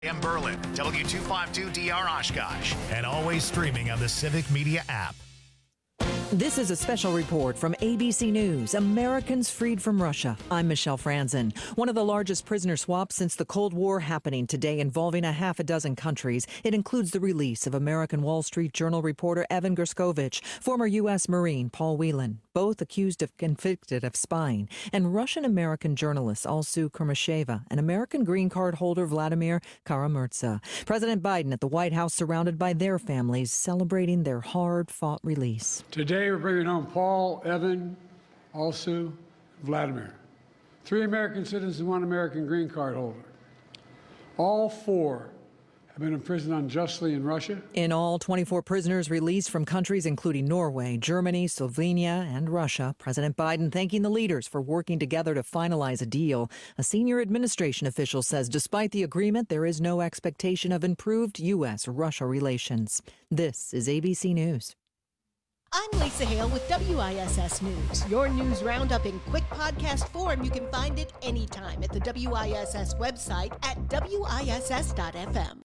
in Berlin, W252DR Oshkosh, and always streaming on the Civic Media app. This is a special report from ABC News, Americans freed from Russia. I'm Michelle Franzen. One of the largest prisoner swaps since the Cold War happening today, involving a half a dozen countries. It includes the release of American Wall Street Journal reporter Evan Gerskovich, former U.S. Marine Paul Whelan, both accused of convicted of spying, and Russian-American journalist Alsu Kurmasheva and American green card holder Vladimir Kara-Murza. President Biden at the White House surrounded by their families celebrating their hard-fought release. Today we're bringing home Paul, Evan, Alsu, Vladimir. 3 American citizens and 1 American green card holder. All 4 have been imprisoned unjustly in Russia. In all, 24 prisoners released from countries including Norway, Germany, Slovenia, and Russia. President Biden thanking the leaders for working together to finalize a deal. A senior administration official says despite the agreement, there is no expectation of improved U.S.-Russia relations. This is ABC News. I'm Lisa Hale with WISS News. Your news roundup in quick podcast form. You can find it anytime at the WISS website at WISS.FM.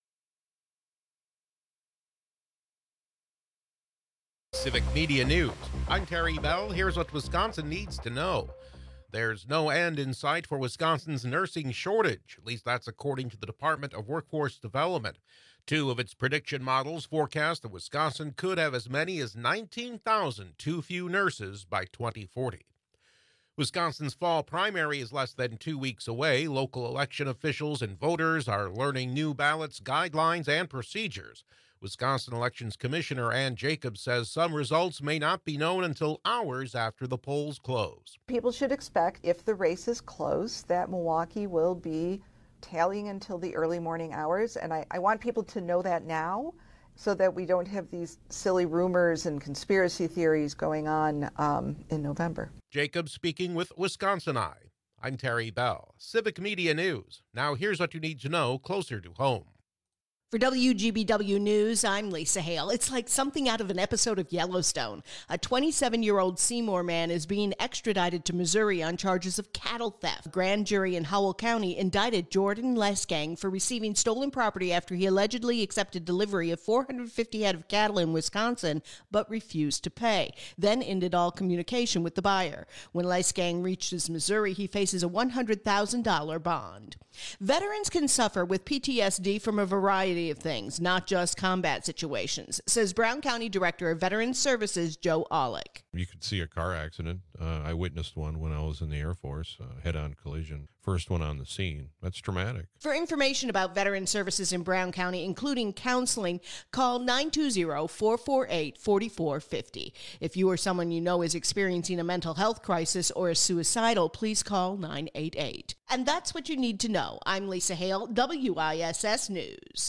Civic Media News. I'm Terry Bell. Here's what Wisconsin needs to know. There's no end in sight for Wisconsin's nursing shortage. At least that's according to the Department of Workforce Development. 2 of its prediction models forecast that Wisconsin could have as many as 19,000 too few nurses by 2040. Wisconsin's fall primary is less than 2 weeks away. Local election officials and voters are learning new ballots, guidelines, and procedures. Wisconsin Elections Commissioner Ann Jacobs says some results may not be known until hours after the polls close. People should expect, if the race is close, that Milwaukee will be tallying until the early morning hours. And I want people to know that now so that we don't have these silly rumors and conspiracy theories going on in November. Jacobs speaking with Wisconsin Eye. I'm Terry Bell. Civic Media News. Now here's what you need to know closer to home. For WGBW News, I'm Lisa Hale. It's like something out of an episode of Yellowstone. A 27-year-old Seymour man is being extradited to Missouri on charges of cattle theft. A grand jury in Howell County indicted Jordan Lesgang for receiving stolen property after he allegedly accepted delivery of 450 head of cattle in Wisconsin, but refused to pay, then ended all communication with the buyer. When Lesgang reaches Missouri, he faces a $100,000 bond. Veterans can suffer with PTSD from a variety of things, not just combat situations, says Brown County Director of Veterans Services, Joe Aulick. You could see a car accident. I witnessed one when I was in the Air Force, head-on collision. First one on the scene. That's traumatic. For information about Veterans Services in Brown County, including counseling, call 920-448-4450. If you or someone you know is experiencing a mental health crisis or is suicidal, please call 988. And that's what you need to know. I'm Lisa Hale, WISS News.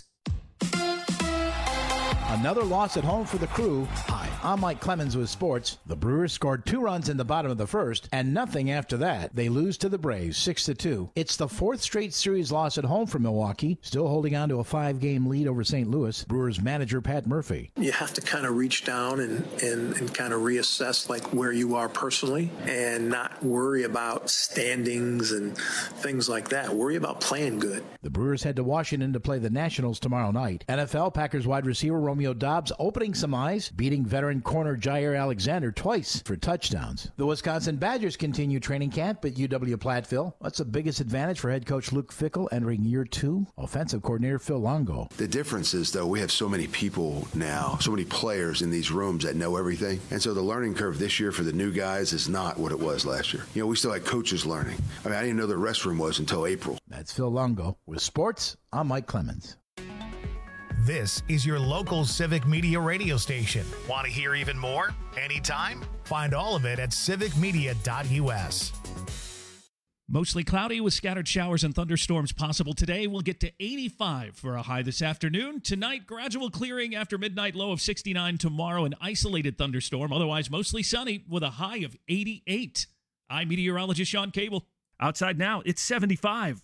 Another loss at home for the Crew. Hi, I'm Mike Clemens with sports. The Brewers scored 2 runs in the bottom of the first and nothing after that. They lose to the Braves 6-2. It's the 4th straight series loss at home for Milwaukee, still holding on to a 5-game lead over St. Louis. Brewers manager Pat Murphy. You have to kind of reach down and kind of reassess like where you are personally and not worry about standings and things like that. Worry about playing good. The Brewers head to Washington to play the Nationals tomorrow night. NFL Packers wide receiver Romeo Doubs opening some eyes, beating veteran corner Jair Alexander twice for touchdowns. The Wisconsin Badgers continue training camp at UW-Platteville. What's the biggest advantage for head coach Luke Fickell entering year 2? Offensive coordinator Phil Longo. The difference is, though, we have so many people now, so many players in these rooms that know everything. And so the learning curve this year for the new guys is not what it was last year. You know, we still had coaches learning. I mean, I didn't know the restroom was until April. That's Phil Longo. With sports, I'm Mike Clemens. This is your local Civic Media radio station. Want to hear even more? Anytime? Find all of it at civicmedia.us. Mostly cloudy with scattered showers and thunderstorms possible today. We'll get to 85 for a high this afternoon. Tonight, gradual clearing after midnight, low of 69. Tomorrow, an isolated thunderstorm. Otherwise, mostly sunny with a high of 88. I'm meteorologist Sean Cable. Outside now, it's 75.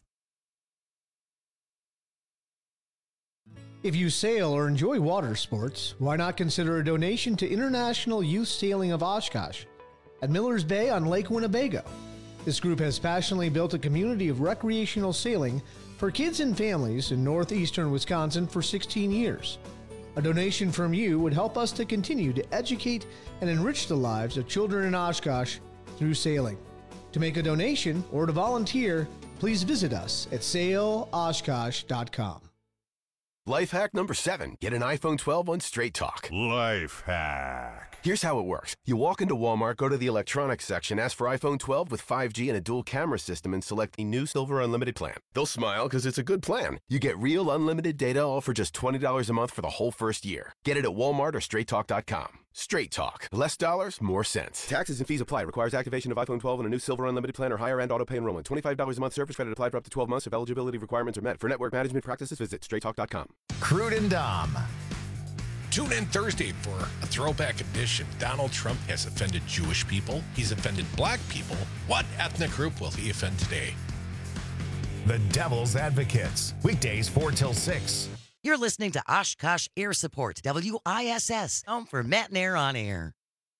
If you sail or enjoy water sports, why not consider a donation to International Youth Sailing of Oshkosh at Miller's Bay on Lake Winnebago. This group has passionately built a community of recreational sailing for kids and families in northeastern Wisconsin for 16 years. A donation from you would help us to continue to educate and enrich the lives of children in Oshkosh through sailing. To make a donation or to volunteer, please visit us at sailoshkosh.com. Life hack number 7. Get an iPhone 12 on Straight Talk. Life hack. Here's how it works. You walk into Walmart, go to the electronics section, ask for iPhone 12 with 5G and a dual camera system, and select the new Silver Unlimited plan. They'll smile because it's a good plan. You get real unlimited data all for just $20 a month for the whole first year. Get it at Walmart or StraightTalk.com. Straight Talk. Less dollars, more sense. Taxes and fees apply. Requires activation of iPhone 12 and a new Silver Unlimited plan or higher end auto pay enrollment. $25 a month service credit applied for up to 12 months if eligibility requirements are met. For network management practices, visit StraightTalk.com. Crude and Dom. Tune in Thursday for a throwback edition. Donald Trump has offended Jewish people. He's offended black people. What ethnic group will he offend today? The Devil's Advocates. Weekdays 4 till 6. You're listening to Oshkosh Air Support, WISS, home for Matt and Air on Air.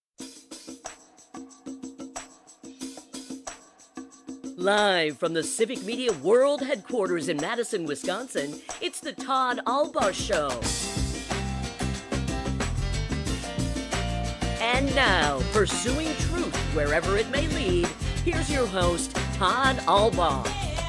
Live from the Civic Media World Headquarters in Madison, Wisconsin, it's the Todd Albaugh Show. And now, pursuing truth wherever it may lead, here's your host, Todd Albaugh.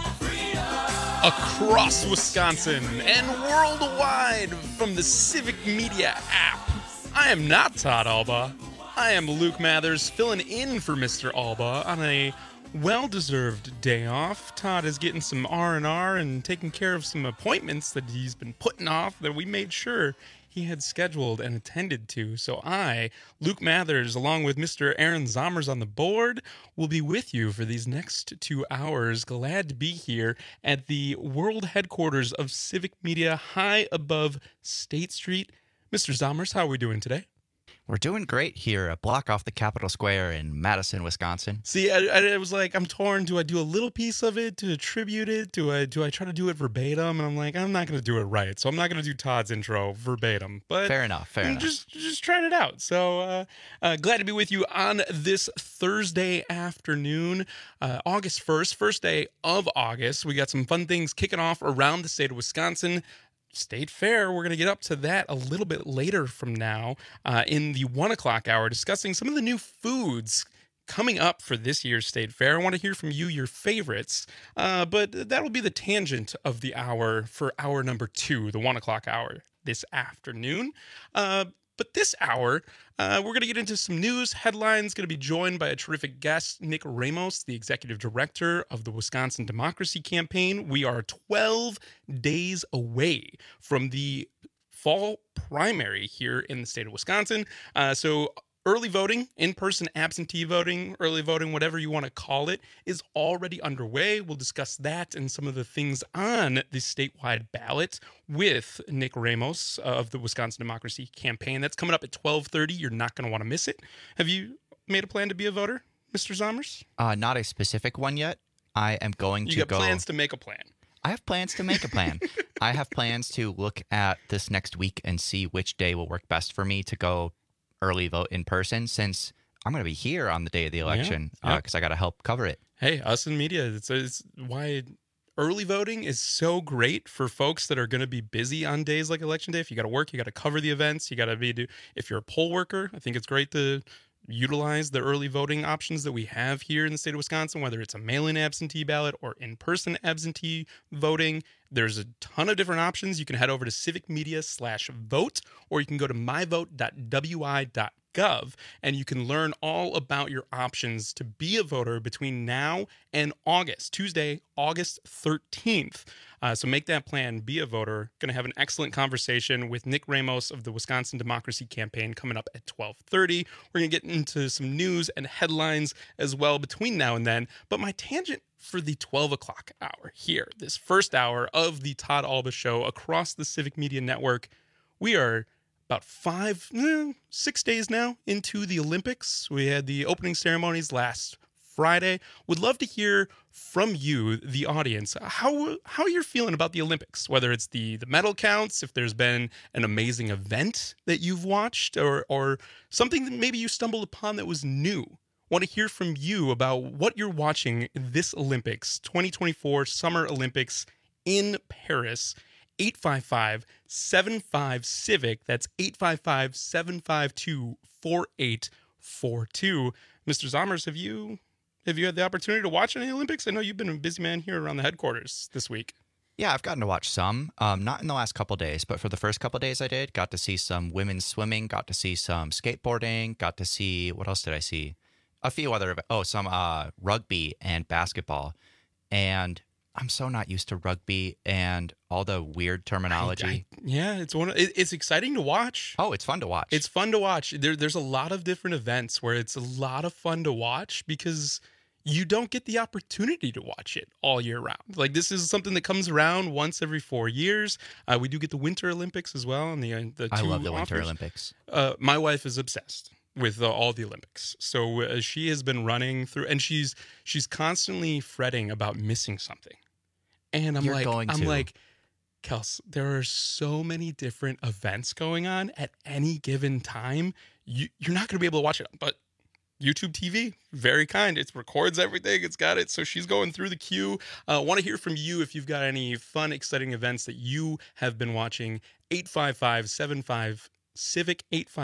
Across Wisconsin and worldwide from the Civic Media app, I am not Todd Albaugh. I am Luke Mathers, filling in for Mr. Albaugh on a well-deserved day off. Todd is getting some R&R and taking care of some appointments that he's been putting off that we made sure he had scheduled and attended to. So I, Luke Mathers, along with Mr. Aaron Zommers on the board, will be with you for these next 2 hours. Glad to be here at the world headquarters of Civic Media, high above State Street. Mr. Zommers, how are we doing today? We're doing great here, a block off the Capitol Square in Madison, Wisconsin. See, I was like, I'm torn. Do I do a little piece of it to attribute it? Do I try to do it verbatim? And I'm like, I'm not going to do it right. So I'm not going to do Todd's intro verbatim. But fair enough. Just trying it out. So glad to be with you on this Thursday afternoon, August 1st, first day of August. We got some fun things kicking off around the state of Wisconsin. State Fair, we're going to get up to that a little bit later from now in the 1 o'clock hour, discussing some of the new foods coming up for this year's State Fair. I want to hear from you, your favorites, but that'll be the tangent of the hour for hour number 2, the 1 o'clock hour this afternoon. But this hour, we're going to get into some news headlines, going to be joined by a terrific guest, Nick Ramos, the executive director of the Wisconsin Democracy Campaign. We are 12 days away from the fall primary here in the state of Wisconsin. So early voting, in-person absentee voting, early voting, whatever you want to call it, is already underway. We'll discuss that and some of the things on the statewide ballot with Nick Ramos of the Wisconsin Democracy Campaign. That's coming up at 12:30. You're not going to want to miss it. Have you made a plan to be a voter, Mr. Zommers? Not a specific one yet. I am going to go... You got plans to make a plan. I have plans to make a plan. I have plans to look at this next week and see which day will work best for me to go early vote in person, since I'm going to be here on the day of the election because I got to help cover it. Hey, us in media, it's why early voting is so great for folks that are going to be busy on days like Election Day. If you got to work, you got to cover the events, you got to be, if you're a poll worker, I think it's great to utilize the early voting options that we have here in the state of Wisconsin, whether it's a mail-in absentee ballot or in-person absentee voting. There's a ton of different options. You can head over to civicmedia/vote, or you can go to myvote.wi.gov, and you can learn all about your options to be a voter between now and August, Tuesday, August 13th. So make that plan, be a voter. Going to have an excellent conversation with Nick Ramos of the Wisconsin Democracy Campaign coming up at 12:30. We're going to get into some news and headlines as well between now and then. But my tangent for the 12 o'clock hour here, this first hour of the Todd Albaugh Show across the Civic Media Network, we are about 6 days now into the Olympics. We had the opening ceremonies last Friday. Would love to hear from you, the audience, how you're feeling about the Olympics, whether it's the medal counts, if there's been an amazing event that you've watched, or something that maybe you stumbled upon that was new. Want to hear from you about what you're watching this Olympics, 2024 Summer Olympics in Paris. 855-75-CIVIC. That's 855-752-4842. Mr. Zommers, have you had the opportunity to watch any Olympics? I know you've been a busy man here around the headquarters this week. Yeah, I've gotten to watch some. Not in the last couple days, but for the first couple days I did. Got to see some women's swimming, got to see some skateboarding, got to see, what else did I see? A few other, some rugby and basketball. And I'm so not used to rugby and all the weird terminology. It's exciting to watch. Oh, it's fun to watch. It's fun to watch. There's a lot of different events where it's a lot of fun to watch because you don't get the opportunity to watch it all year round. Like, this is something that comes around once every 4 years. We do get the Winter Olympics as well. And I love the Winter Olympics. My wife is obsessed with all the Olympics. So she has been running through, and she's constantly fretting about missing something. And I'm like, Kels, there are so many different events going on at any given time. You're not going to be able to watch it, but YouTube TV, very kind. It records everything. It's got it. So she's going through the queue. Want to hear from you if you've got any fun, exciting events that you have been watching. 855-75-CIVIC,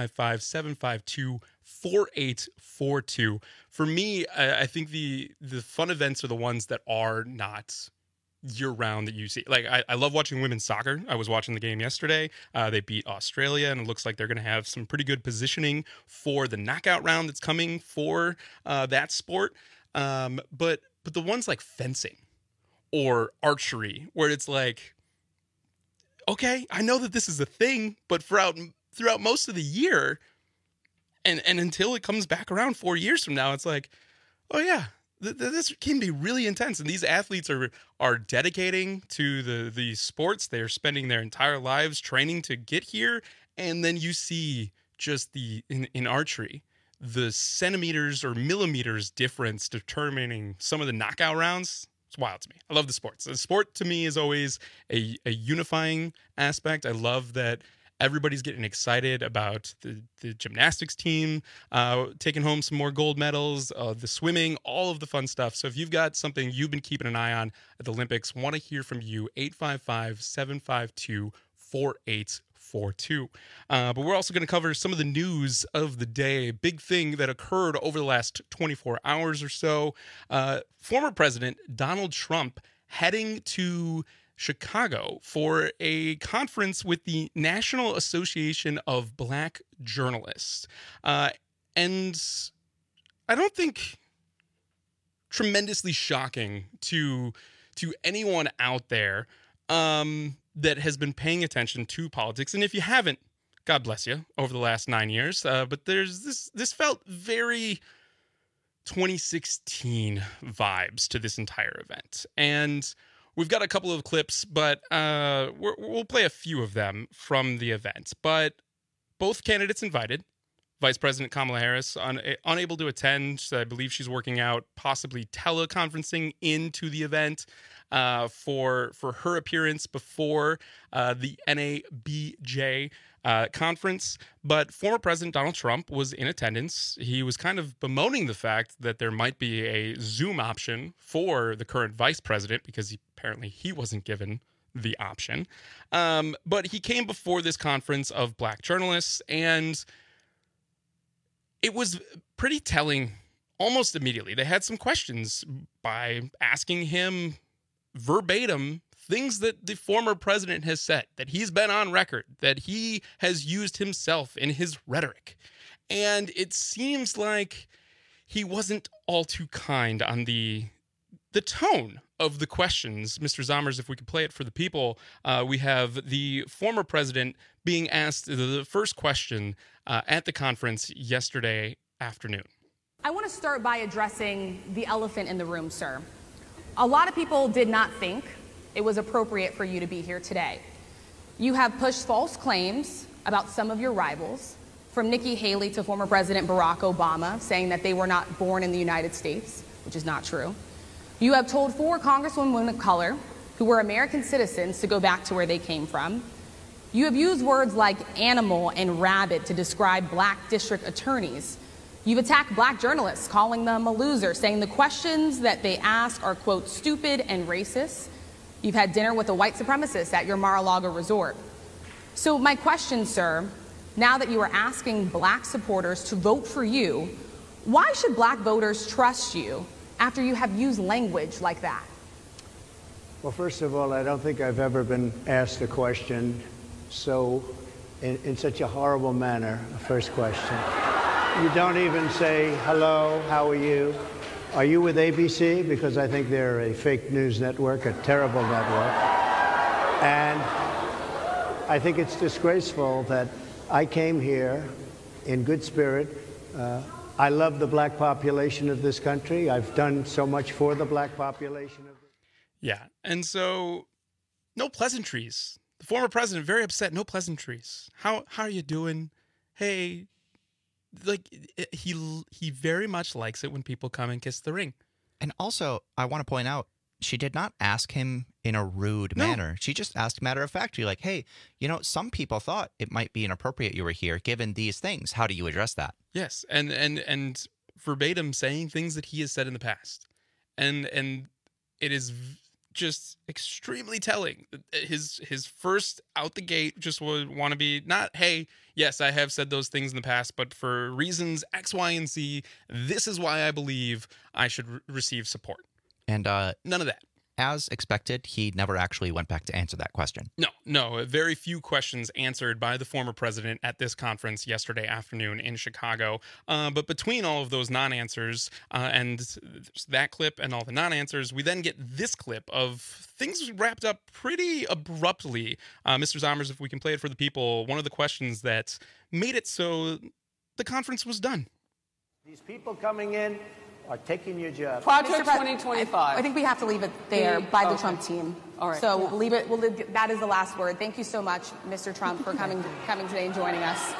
855-752-4842. For me, I think the fun events are the ones that are not year-round that you see. Like, I love watching women's soccer. I was watching the game yesterday. They beat Australia, and it looks like they're going to have some pretty good positioning for the knockout round that's coming for that sport. But the ones like fencing or archery, where it's like, okay, I know that this is a thing, but throughout most of the year, and until it comes back around 4 years from now, it's like, oh yeah, this can be really intense. And these athletes are dedicating to the sports. They're spending their entire lives training to get here. And then you see just in archery, the centimeters or millimeters difference determining some of the knockout rounds. It's wild to me. I love the sports. The sport to me is always a unifying aspect. I love that everybody's getting excited about the gymnastics team taking home some more gold medals, the swimming, all of the fun stuff. So if you've got something you've been keeping an eye on at the Olympics, want to hear from you, 855-752-4842. But we're also going to cover some of the news of the day. Big thing that occurred over the last 24 hours or so. Former President Donald Trump heading to Chicago for a conference with the National Association of Black Journalists. And I don't think tremendously shocking to anyone out there that has been paying attention to politics. And if you haven't, God bless you, over the last 9 years. But there's this felt very 2016 vibes to this entire event. And we've got a couple of clips, but we'll play a few of them from the event. But both candidates invited. Vice President Kamala Harris unable to attend. I believe she's working out possibly teleconferencing into the event for her appearance before the NABJ conference. But former President Donald Trump was in attendance. He was kind of bemoaning the fact that there might be a Zoom option for the current vice president because apparently he wasn't given the option. But he came before this conference of black journalists, and it was pretty telling almost immediately. They had some questions by asking him verbatim things that the former president has said, that he's been on record, that he has used himself in his rhetoric. And it seems like he wasn't all too kind on the tone of the questions. Mr. Zommers, if we could play it for the people, we have the former president being asked the first question at the conference yesterday afternoon. I want to start by addressing the elephant in the room, sir. A lot of people did not think it was appropriate for you to be here today. You have pushed false claims about some of your rivals, from Nikki Haley to former President Barack Obama, saying that they were not born in the United States, which is not true. You have told 4 congresswomen of color who were American citizens to go back to where they came from. You have used words like animal and rabid to describe black district attorneys. You've attacked black journalists, calling them a loser, saying the questions that they ask are, quote, stupid and racist. You've had dinner with a white supremacist at your Mar-a-Lago resort. So my question, sir, now that you are asking black supporters to vote for you, why should black voters trust you after you have used language like that? Well, first of all, I don't think I've ever been asked a question so in such a horrible manner. First question. You don't even say, hello, how are you? Are you with ABC? Because I think they're a fake news network, a terrible network. And I think it's disgraceful that I came here in good spirit. I love the black population of this country. I've done so much for the black population. Yeah, and so no pleasantries. The former president, very upset, no pleasantries. How are you doing? Hey, like he very much likes it when people come and kiss the ring. And also, I want to point out, she did not ask him in a rude manner. She just asked matter of factly, like, hey, you know, some people thought it might be inappropriate you were here given these things. How do you address that? Yes, and verbatim saying things that he has said in the past. And it is just extremely telling. His first out the gate just would want to be not, hey, yes, I have said those things in the past, but for reasons X, Y, and Z, this is why I believe I should receive support. And none of that. As expected, he never actually went back to answer that question. No. Very few questions answered by the former president at this conference yesterday afternoon in Chicago. But between all of those non-answers and that clip and all the non-answers, we then get this clip of things wrapped up pretty abruptly. Mr. Zommers, if we can play it for the people, one of the questions that made it so the conference was done. These people coming in are taking your job. Project 2025. I think we have to leave it there by the Trump team. All right. So we'll leave it. That is the last word. Thank you so much, Mr. Trump, for coming today and joining us.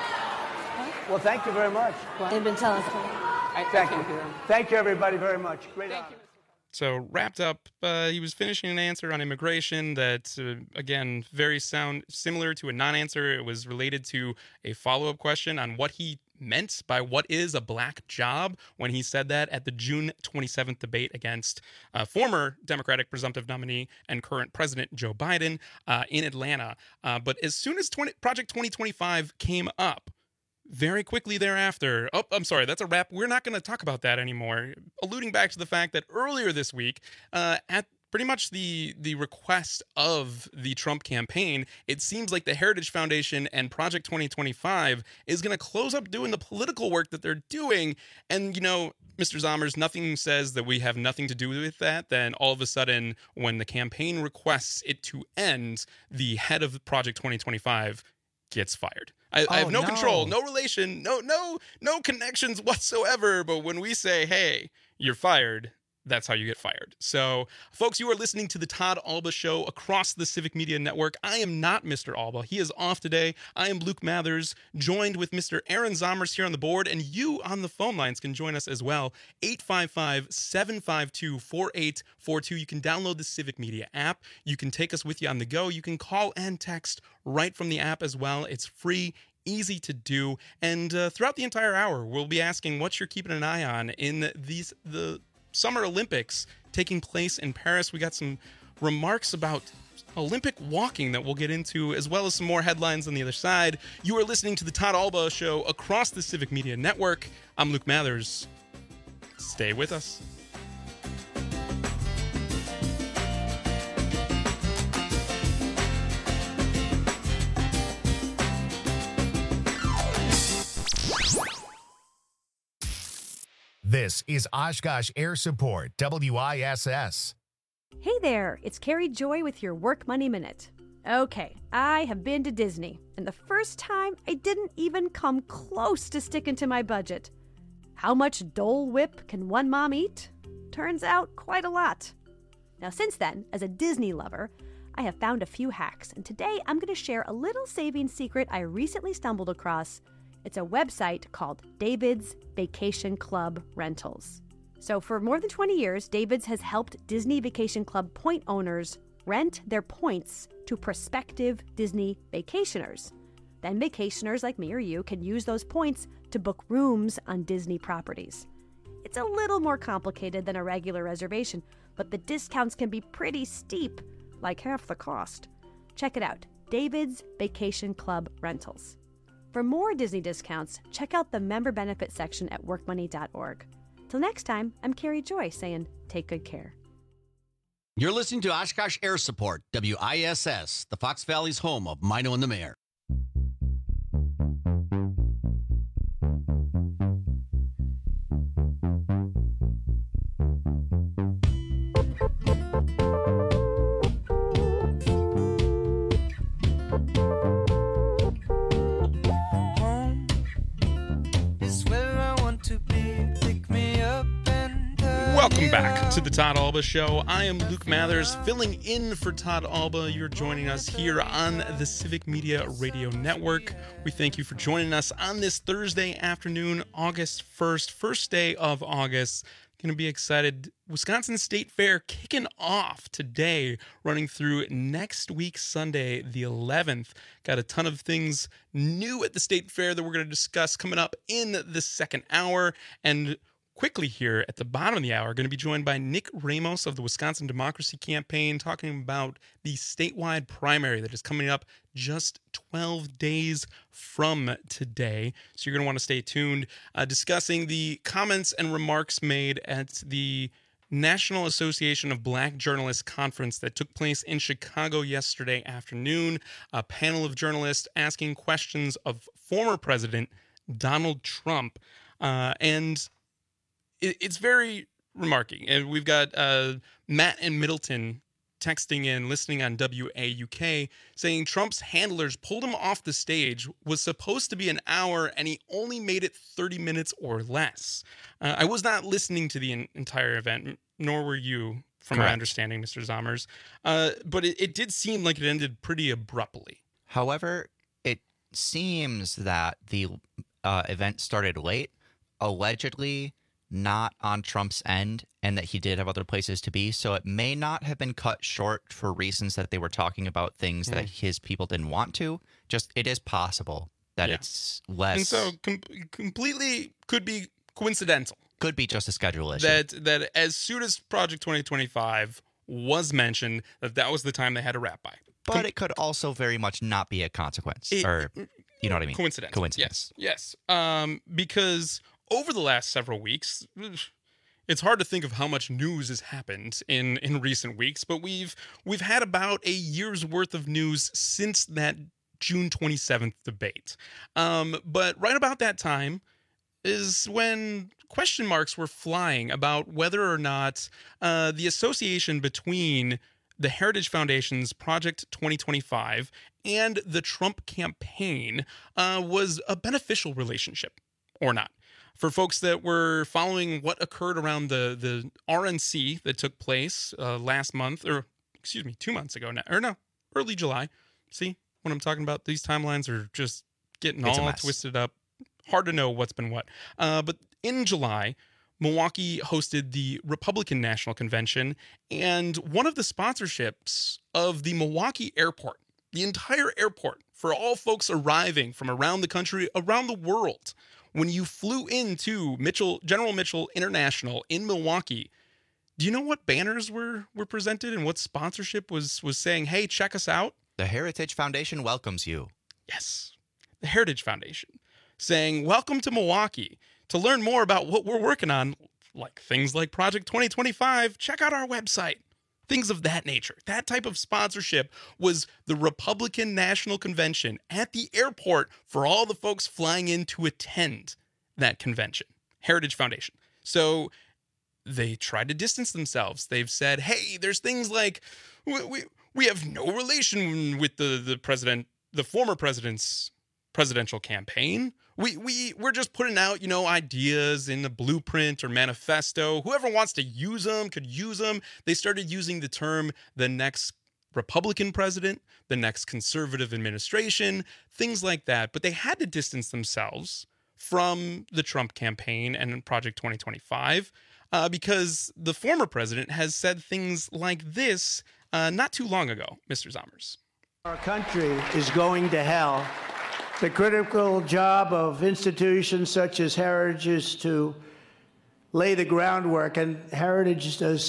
Well, thank you very much. They've been telling us. Thank you. Thank you, everybody, very much. Great honor. So wrapped up, he was finishing an answer on immigration that, again, very similar to a non-answer. It was related to a follow-up question on what he meant by what is a black job when he said that at the June 27th debate against former Democratic presumptive nominee and current President Joe Biden in Atlanta. But as soon as Project 2025 came up, very quickly thereafter, I'm sorry, that's a wrap. We're not going to talk about that anymore. Alluding back to the fact that earlier this week, at pretty much the request of the Trump campaign, it seems like the Heritage Foundation and Project 2025 is going to close up doing the political work that they're doing. And, you know, Mr. Zommers, nothing says that we have nothing to do with that. Then all of a sudden, when the campaign requests it to end, the head of Project 2025 gets fired. I have no control, no relation, no connections whatsoever. But when we say, hey, you're fired, that's how you get fired. So, folks, you are listening to the Todd Alba Show across the Civic Media Network. I am not Mr. Alba. He is off today. I am Luke Mathers, joined with Mr. Aaron Zommers here on the board, and you on the phone lines can join us as well. 855-752-4842. You can download the Civic Media app. You can take us with you on the go. You can call and text right from the app as well. It's free, easy to do. And throughout the entire hour, we'll be asking what you're keeping an eye on in the Summer Olympics taking place in Paris. We got some remarks about Olympic walking that we'll get into, as well as some more headlines on the other side. You are listening to the Todd Alba Show across the Civic Media Network. I'm Luke Mathers. Stay with us. This is Oshkosh Air Support, WISS. Hey there, it's Carrie Joy with your Work Money Minute. Okay, I have been to Disney, and the first time I didn't even come close to sticking to my budget. How much Dole Whip can one mom eat? Turns out quite a lot. Now since then, as a Disney lover, I have found a few hacks, and today I'm going to share a little saving secret I recently stumbled across. It's a website called David's Vacation Club Rentals. So for more than 20 years, David's has helped Disney Vacation Club point owners rent their points to prospective Disney vacationers. Then vacationers like me or you can use those points to book rooms on Disney properties. It's a little more complicated than a regular reservation, but the discounts can be pretty steep. like half the cost. Check it out, David's Vacation Club Rentals. For more Disney discounts, check out the member benefit section at workmoney.org. Till next time, I'm Carrie Joy saying, take good care. You're listening to Oshkosh Air Support, WISS, the Fox Valley's home of Mino and the Mayor. Welcome back to the Todd Alba Show. I am Luke Mathers, filling in for Todd Alba. You're joining us here on the Civic Media Radio Network. We thank you for joining us on this Thursday afternoon, August 1st, first day of August. Going to be excited. Wisconsin State Fair kicking off today, running through next week, Sunday, the 11th. Got a ton of things new at the State Fair that we're going to discuss coming up in the second hour. And quickly here at the bottom of the hour, going to be joined by Nick Ramos of the Wisconsin Democracy Campaign, talking about the statewide primary that is coming up just 12 days from today. So you're going to want to stay tuned, discussing the comments and remarks made at the National Association of Black Journalists Conference that took place in Chicago yesterday afternoon. A panel of journalists asking questions of former President Donald Trump. And it's very remarking. And we've got Matt in Middleton texting in, listening on WAUK, saying Trump's handlers pulled him off the stage, was supposed to be an hour, and he only made it 30 minutes or less. I was not listening to the entire event, nor were you, from my understanding, Mr. Zommers. But it did seem like it ended pretty abruptly. However, it seems that the event started late, allegedly not on Trump's end, and that he did have other places to be. So it may not have been cut short for reasons that they were talking about things that his people didn't want to. Just, it is possible that it's less. And so completely could be coincidental. Could be just a schedule issue. That as soon as Project 2025 was mentioned, that was the time they had to wrap by. But it could also very much not be a consequence. Or, you know what I mean? Coincidence. Yes. Because over the last several weeks, it's hard to think of how much news has happened in recent weeks, but we've had about a year's worth of news since that June 27th debate. But right about that time is when question marks were flying about whether or not the association between the Heritage Foundation's Project 2025 and the Trump campaign was a beneficial relationship or not. For folks that were following what occurred around the RNC that took place last month, or 2 months ago now, or no, early July. See what I'm talking about? These timelines are just getting all twisted up. Hard to know what's been what. But in July, Milwaukee hosted the Republican National Convention, and one of the sponsorships of the Milwaukee Airport, the entire airport, for all folks arriving from around the country, around the world, when you flew into General Mitchell International in Milwaukee, do you know what banners were presented and what sponsorship was saying, hey, check us out? The Heritage Foundation welcomes you. Yes, the Heritage Foundation, saying, welcome to Milwaukee. To learn more about what we're working on, like things like Project 2025, check out our website. Things of that nature. That type of sponsorship was the Republican National Convention at the airport for all the folks flying in to attend that convention. Heritage Foundation. So they tried to distance themselves. They've said, hey, there's things like we have no relation with the president, the former president's presidential campaign. We're just putting out, ideas in the blueprint or manifesto. Whoever wants to use them could use them. They started using the term the next Republican president, the next conservative administration, things like that. But they had to distance themselves from the Trump campaign and Project 2025 because the former president has said things like this not too long ago, Mr. Zommers. Our country is going to hell. The critical job of institutions such as Heritage is to lay the groundwork, and Heritage does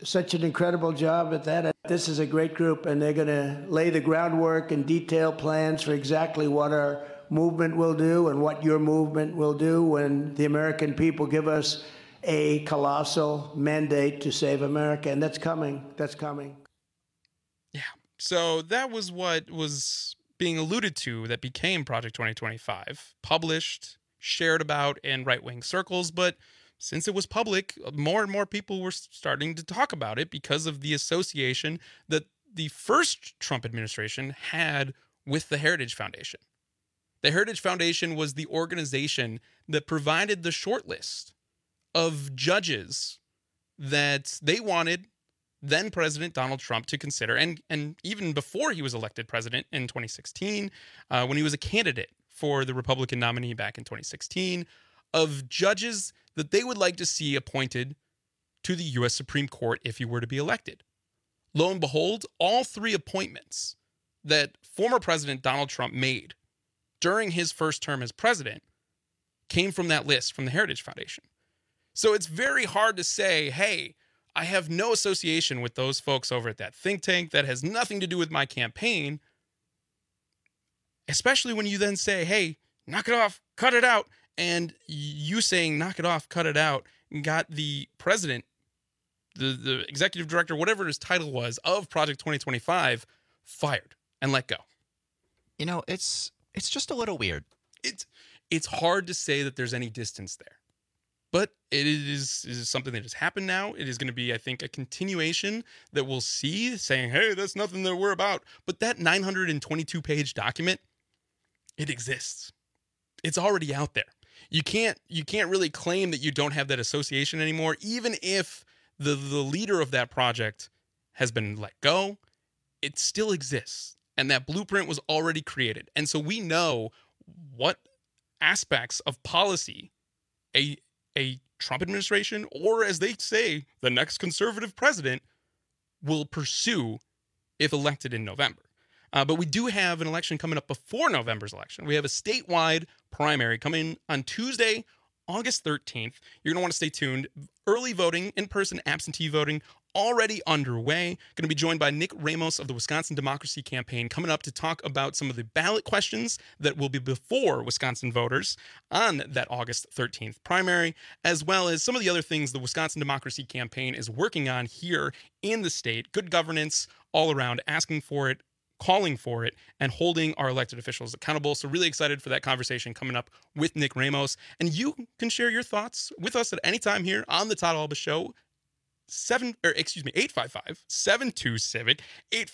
such an incredible job at that. This is a great group, and they're going to lay the groundwork and detail plans for exactly what our movement will do and what your movement will do when the American people give us a colossal mandate to save America. And that's coming. That's coming. Yeah. So that was what was being alluded to that became Project 2025, published, shared about in right-wing circles. But since it was public, more and more people were starting to talk about it because of the association that the first Trump administration had with the Heritage Foundation. The Heritage Foundation was the organization that provided the shortlist of judges that they wanted then President Donald Trump to consider, and even before he was elected president in 2016, when he was a candidate for the Republican nominee back in 2016, of judges that they would like to see appointed to the U.S. Supreme Court if he were to be elected. Lo and behold, all three appointments that former President Donald Trump made during his first term as president came from that list from the Heritage Foundation. So it's very hard to say, hey, I have no association with those folks over at that think tank. That has nothing to do with my campaign. Especially when you then say, hey, knock it off, cut it out. And you saying knock it off, cut it out, got the president, the executive director, whatever his title was, of Project 2025 fired and let go. You know, it's just a little weird. It's hard to say that there's any distance there. But it is something that has happened now. It is going to be, I think, a continuation that we'll see saying, hey, that's nothing that we're about. But that 922-page document, it exists. It's already out there. You can't really claim that you don't have that association anymore, even if the leader of that project has been let go. It still exists. And that blueprint was already created. And so we know what aspects of policy a Trump administration, or as they say, the next conservative president, will pursue if elected in November. But we do have an election coming up before November's election. We have a statewide primary coming on Tuesday, August 13th. You're going to want to stay tuned. Early voting, in-person absentee voting, already underway. Going to be joined by Nick Ramos of the Wisconsin Democracy Campaign coming up to talk about some of the ballot questions that will be before Wisconsin voters on that August 13th primary, as well as some of the other things the Wisconsin Democracy Campaign is working on here in the state. Good governance all around, asking for it, calling for it, and holding our elected officials accountable. So really excited for that conversation coming up with Nick Ramos. And you can share your thoughts with us at any time here on the Todd Alba Show. 855-72-CIVIC,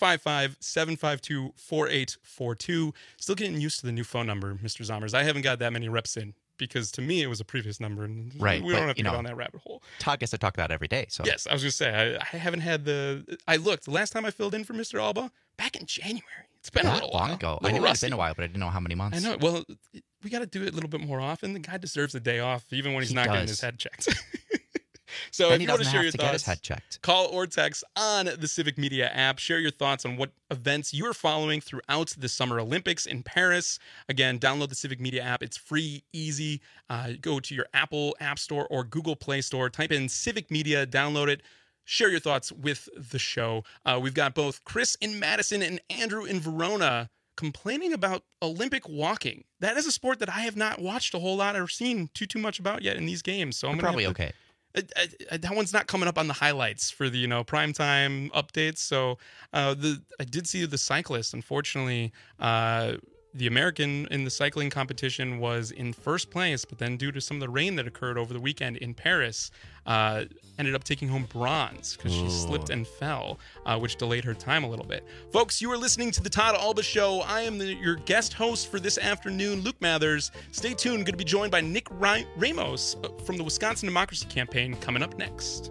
855-752-4842. Still getting used to the new phone number, Mr. Zommers. I haven't got that many reps in because to me it was a previous number, and right, we don't have to go down that rabbit hole. Todd gets to talk about it every day. So yes, I was going to say, I haven't had I looked, the last time I filled in for Mr. Alba, back in January. It's been a little long while. ago. I knew it's been a while, but I didn't know how many months. I know. Well, we got to do it a little bit more often. The guy deserves a day off, even when he's not getting his head checked. So if you want to share your thoughts, get his head checked. Call or text on the Civic Media app. Share your thoughts on what events you're following throughout the Summer Olympics in Paris. Again, download the Civic Media app. It's free, easy. Go to your Apple App Store or Google Play Store. Type in Civic Media, download it. Share your thoughts with the show. We've got both Chris in Madison and Andrew in Verona complaining about Olympic walking. That is a sport that I have not watched a whole lot or seen too much about yet in these games. So I'm probably okay. That one's not coming up on the highlights for the primetime updates. So I did see the cyclist. Unfortunately, the American in the cycling competition was in first place, but then due to some of the rain that occurred over the weekend in Paris, ended up taking home bronze because she slipped and fell, which delayed her time a little bit. Folks, you are listening to the Todd Alba Show. I am your guest host for this afternoon, Luke Mathers. Stay tuned. Going to be joined by Nick Ramos from the Wisconsin Democracy Campaign coming up next.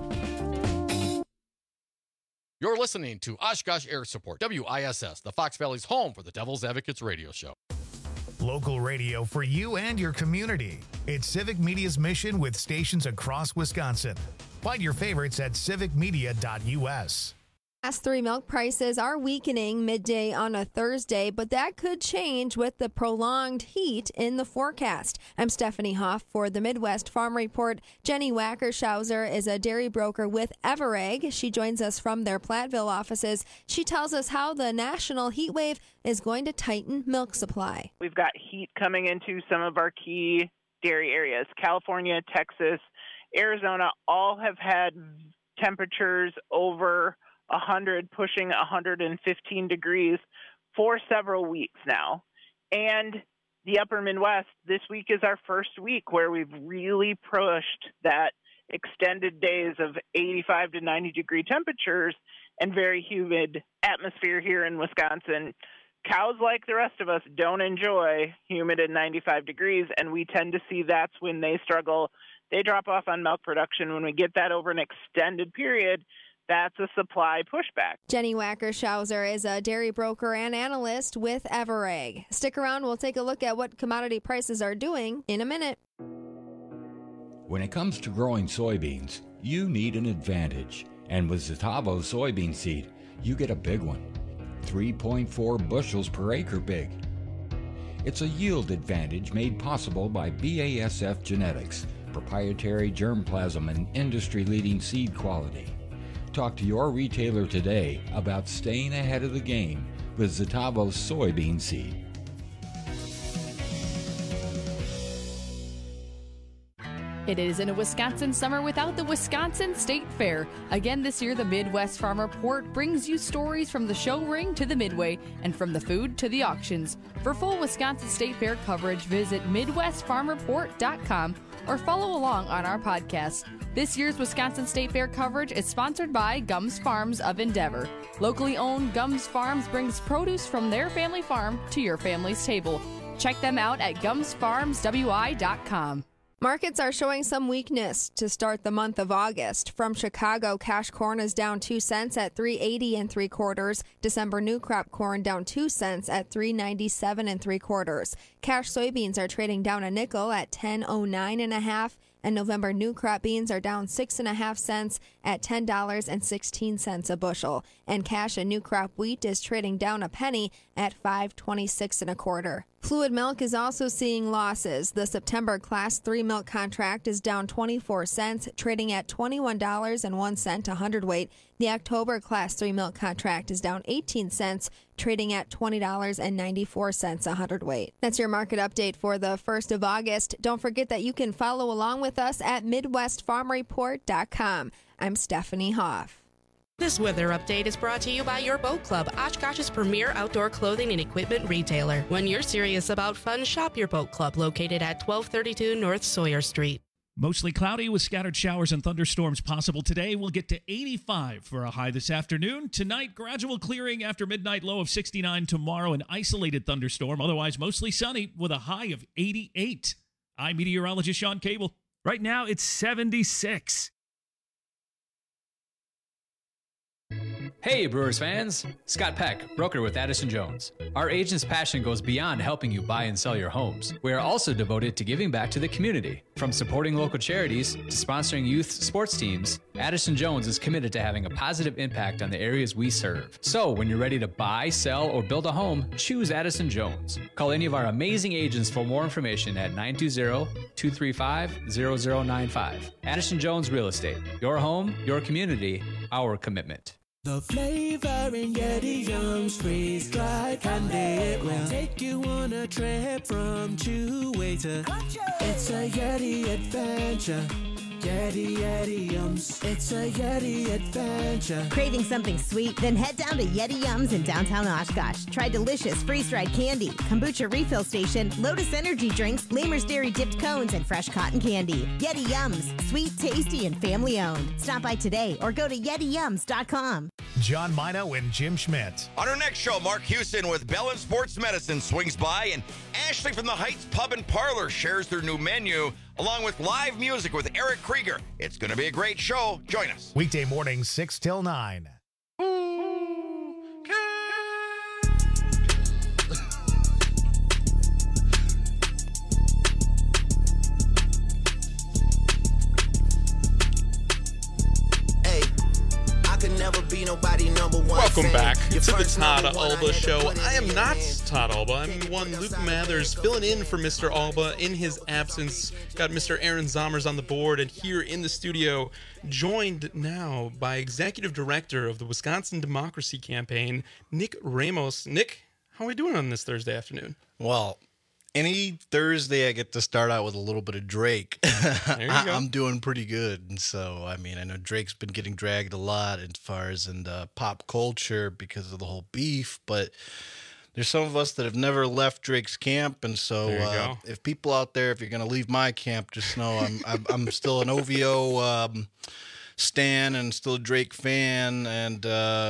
You're listening to Oshkosh Air Support, WISS, the Fox Valley's home for the Devil's Advocates radio show. Local radio for you and your community. It's Civic Media's mission with stations across Wisconsin. Find your favorites at civicmedia.us. Class 3 milk prices are weakening midday on a Thursday, but that could change with the prolonged heat in the forecast. I'm Stephanie Hoff for the Midwest Farm Report. Jenny Wackershauser is a dairy broker with Everegg. She joins us from their Platteville offices. She tells us how the national heat wave is going to tighten milk supply. We've got heat coming into some of our key dairy areas. California, Texas, Arizona all have had temperatures over 100, pushing 115 degrees for several weeks now. And the upper Midwest, this week is our first week where we've really pushed that extended days of 85 to 90 degree temperatures and very humid atmosphere here in Wisconsin. Cows, like the rest of us, don't enjoy humid and 95 degrees, and we tend to see that's when they struggle. They drop off on milk production. When we get that over an extended period, that's a supply pushback. Jenny Wackershauser is a dairy broker and analyst with Everegg. Stick around. We'll take a look at what commodity prices are doing in a minute. When it comes to growing soybeans, you need an advantage. And with Zetavo soybean seed, you get a big one. 3.4 bushels per acre big. It's a yield advantage made possible by BASF Genetics, proprietary germplasm and industry-leading seed quality. Talk to your retailer today about staying ahead of the game with Zetavo soybean seed. It isn't a Wisconsin summer without the Wisconsin State Fair. Again this year, the Midwest Farm Report brings you stories from the show ring to the Midway and from the food to the auctions. For full Wisconsin State Fair coverage, visit MidwestFarmReport.com or follow along on our podcast. This year's Wisconsin State Fair coverage is sponsored by Gums Farms of Endeavor. Locally owned Gums Farms brings produce from their family farm to your family's table. Check them out at gumsfarmswi.com. Markets are showing some weakness to start the month of August. From Chicago, cash corn is down 2 cents at $3.80 3/4. December new crop corn down 2 cents at $3.97 3/4. Cash soybeans are trading down a nickel at $10.09 1/2. And November new crop beans are down 6.5 cents at $10.16 a bushel. And cash and new crop wheat is trading down a penny at $5.26 1/4. Fluid milk is also seeing losses. The September Class 3 milk contract is down 24 cents, trading at $21.01 a hundredweight. The October Class 3 milk contract is down 18 cents, trading at $20.94 a hundredweight. That's your market update for the 1st of August. Don't forget that you can follow along with us at MidwestFarmReport.com. I'm Stephanie Hoff. This weather update is brought to you by Your Boat Club, Oshkosh's premier outdoor clothing and equipment retailer. When you're serious about fun, shop Your Boat Club, located at 1232 North Sawyer Street. Mostly cloudy with scattered showers and thunderstorms possible today. We'll get to 85 for a high this afternoon. Tonight, gradual clearing after midnight, low of 69. Tomorrow, an isolated thunderstorm. Otherwise, mostly sunny with a high of 88. I'm meteorologist Sean Cable. Right now, it's 76. Hey Brewers fans, Scott Peck, broker with Addison Jones. Our agent's passion goes beyond helping you buy and sell your homes. We are also devoted to giving back to the community. From supporting local charities to sponsoring youth sports teams, Addison Jones is committed to having a positive impact on the areas we serve. So when you're ready to buy, sell, or build a home, choose Addison Jones. Call any of our amazing agents for more information at 920-235-0095. Addison Jones Real Estate. Your home, your community, our commitment. The flavor in Yeti Yums freeze-dried candy will take you on a trip from Chewy to It's a Yeti adventure. Yeti Yums. It's a Yeti adventure. Craving something sweet? Then head down to Yeti Yums in downtown Oshkosh. Try delicious freeze-dried candy, kombucha refill station, Lotus energy drinks, Lamers Dairy dipped cones, and fresh cotton candy. Yeti Yums. Sweet, tasty, and family-owned. Stop by today or go to YetiYums.com. John Mino and Jim Schmidt. On our next show, Mark Houston with Bell and Sports Medicine swings by, and Ashley from the Heights Pub and Parlor shares their new menu, along with live music with Eric Krieger. It's going to be a great show. Join us. Weekday mornings, 6 till 9. Hey, I could never be nobody number to the Todd Alba Show. I am not Todd Alba. I'm one Luke Mathers, filling in for Mr. Alba in his absence. Got Mr. Aaron Zommers on the board, and here in the studio, joined now by Executive Director of the Wisconsin Democracy Campaign, Nick Ramos. Nick, how are we doing on this Thursday afternoon? Well, any Thursday I get to start out with a little bit of Drake. There you go. I'm doing pretty good. And so, I mean, I know Drake's been getting dragged a lot as far as in pop culture because of the whole beef, but there's some of us that have never left Drake's camp. And so if people out there, if you're going to leave my camp, just know I'm still an OVO stan and still a Drake fan. And,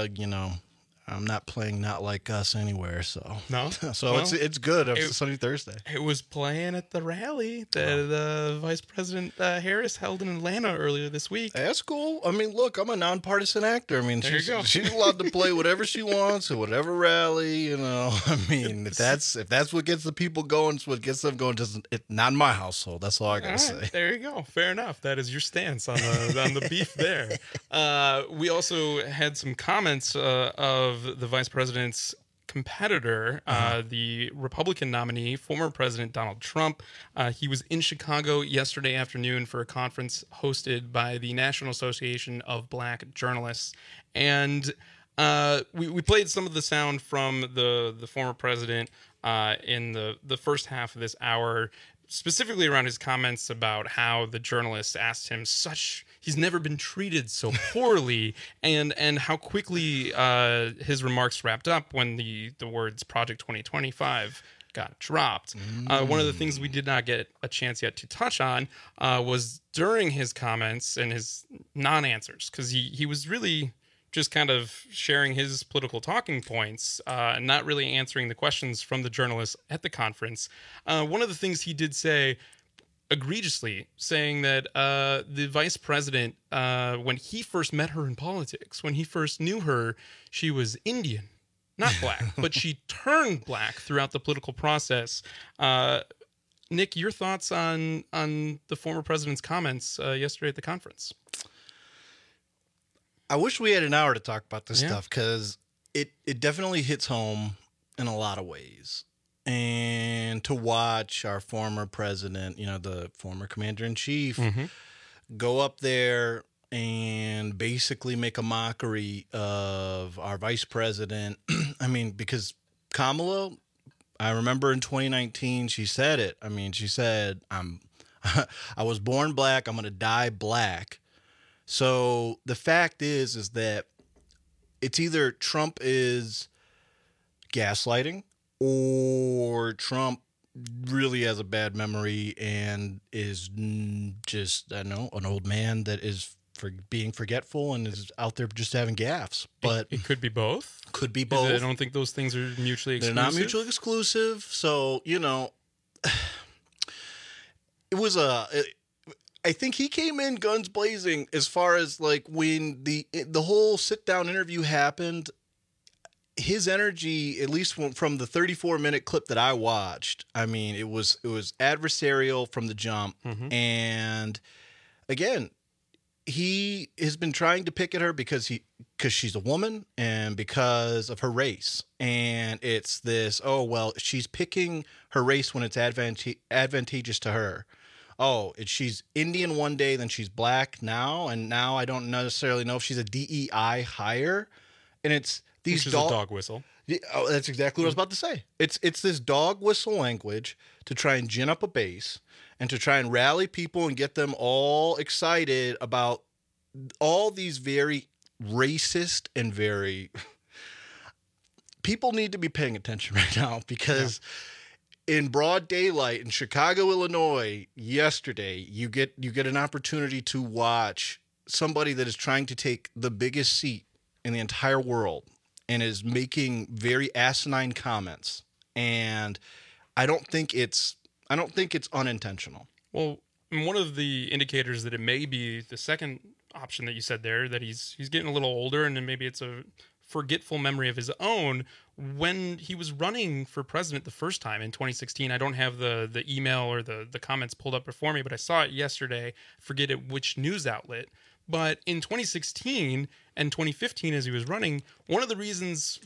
I'm not playing Not Like Us anywhere, so no. So well, it's good. It's Sunny Thursday. It was playing at the rally that Vice President Harris held in Atlanta earlier this week. That's cool. I mean, look, I'm a nonpartisan actor. I mean, she's allowed to play whatever she wants at whatever rally. I mean, if that's what gets the people going, it's what gets them going. Not in my household. That's all I gotta say. There you go. Fair enough. That is your stance on the beef there. We also had some comments of the vice president's competitor, the Republican nominee, former President Donald Trump. He was in Chicago yesterday afternoon for a conference hosted by the National Association of Black Journalists. And we played some of the sound from the former president in the first half of this hour, specifically around his comments about how the journalists asked him he's never been treated so poorly, and how quickly his remarks wrapped up when the words Project 2025 got dropped. One of the things we did not get a chance yet to touch on was during his comments and his non-answers, because he was really just kind of sharing his political talking points and not really answering the questions from the journalists at the conference. One of the things he did say, egregiously, saying that the vice president, when he first met her in politics, when he first knew her, she was Indian, not black, but she turned black throughout the political process. Nick, your thoughts on the former president's comments yesterday at the conference? I wish we had an hour to talk about this stuff, because it definitely hits home in a lot of ways. And to watch our former president, the former commander-in-chief, go up there and basically make a mockery of our vice president. I mean, because Kamala, I remember in 2019, she said it. I mean, she said, I was born black, I'm going to die black. So the fact is that it's either Trump is gaslighting or Trump really has a bad memory and is just, I don't know, an old man that is being forgetful and is out there just having gaffes. But it could be both. Could be both. I don't think those things are mutually exclusive. They're not mutually exclusive. So, it was I think he came in guns blazing as far as like when the whole sit down interview happened. His energy, at least from the 34-minute clip that I watched, I mean, it was adversarial from the jump. And again, he has been trying to pick at her because she's a woman and because of her race. And it's this, oh, well, she's picking her race when it's advantageous to her. Oh, she's Indian one day, then she's black now, and now I don't necessarily know if she's a DEI hire. And it's these a dog whistle. Oh, that's exactly what I was about to say. It's this dog whistle language to try and gin up a base and to try and rally people and get them all excited about all these very racist and very people need to be paying attention right now, because in broad daylight in Chicago, Illinois, yesterday, you get an opportunity to watch somebody that is trying to take the biggest seat in the entire world and is making very asinine comments. And I don't think it's unintentional. Well, one of the indicators that it may be the second option that you said there, that he's getting a little older and then maybe it's a forgetful memory of his own. When he was running for president the first time in 2016, I don't have the email or the comments pulled up before me, but I saw it yesterday. Forget at which news outlet. But in 2016 and 2015, as he was running, one of the reasons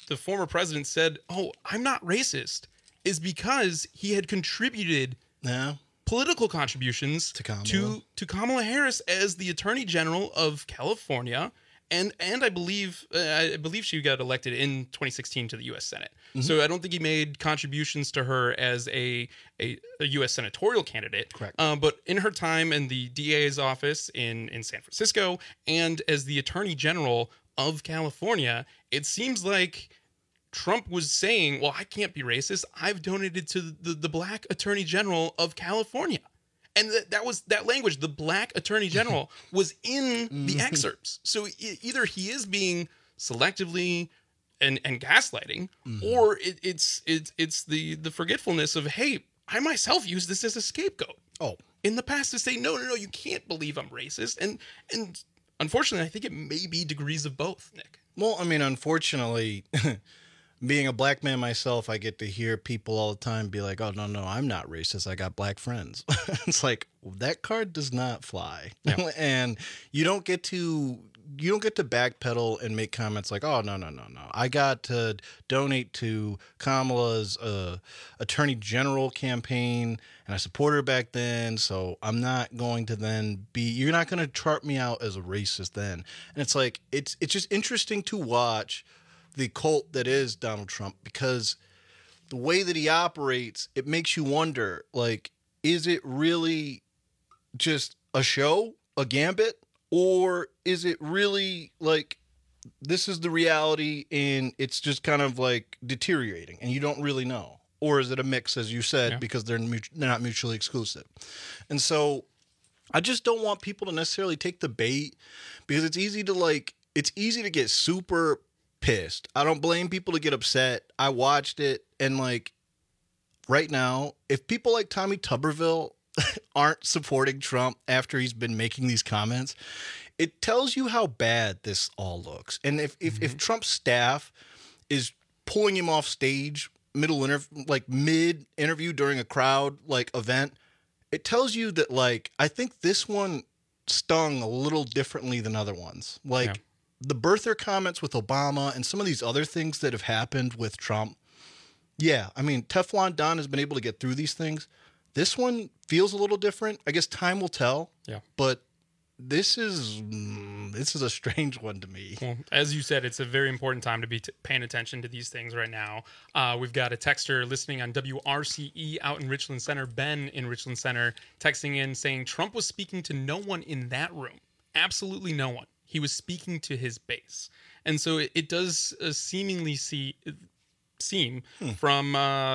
the former president said, "Oh, I'm not racist," is because he had contributed political contributions to Kamala Harris as the Attorney General of California. And I believe she got elected in 2016 to the U.S. Senate. Mm-hmm. So I don't think he made contributions to her as a U.S. senatorial candidate. Correct. But in her time in the DA's office in San Francisco and as the Attorney General of California, it seems like Trump was saying, well, I can't be racist. I've donated to the Black Attorney General of California. And that language, the Black Attorney General, was in the excerpts. So either he is being selectively and gaslighting, or it's the forgetfulness of, hey, I myself used this as a scapegoat. Oh, in the past to say, no, you can't believe I'm racist. And unfortunately, I think it may be degrees of both, Nick. Well, I mean, unfortunately, being a black man myself, I get to hear people all the time be like, oh, no, I'm not racist. I got black friends. It's like, that card does not fly. No. And you don't get to backpedal and make comments like, oh, no. I got to donate to Kamala's Attorney General campaign, and I supported her back then, so I'm not going to then you're not going to chart me out as a racist then. And it's like, it's just interesting to watch the cult that is Donald Trump, because the way that he operates, it makes you wonder, like, is it really just a show, a gambit, or is it really like this is the reality and it's just kind of like deteriorating and you don't really know? Or is it a mix, as you said, because they're not mutually exclusive? And so I just don't want people to necessarily take the bait, because it's easy to get super pissed. I don't blame people to get upset. I watched it, and like right now, if people like Tommy Tuberville aren't supporting Trump after he's been making these comments, it tells you how bad this all looks. And if Trump's staff is pulling him off stage mid interview during a crowd like event, it tells you that, like, I think this one stung a little differently than other ones. Like, the birther comments with Obama and some of these other things that have happened with Trump. Yeah, I mean, Teflon Don has been able to get through these things. This one feels a little different. I guess time will tell. Yeah. But this is a strange one to me. Well, as you said, it's a very important time to be paying attention to these things right now. We've got a texter listening on WRCE out in Richland Center, Ben in Richland Center, texting in saying Trump was speaking to no one in that room. Absolutely no one. He was speaking to his base. And so it does seemingly seem from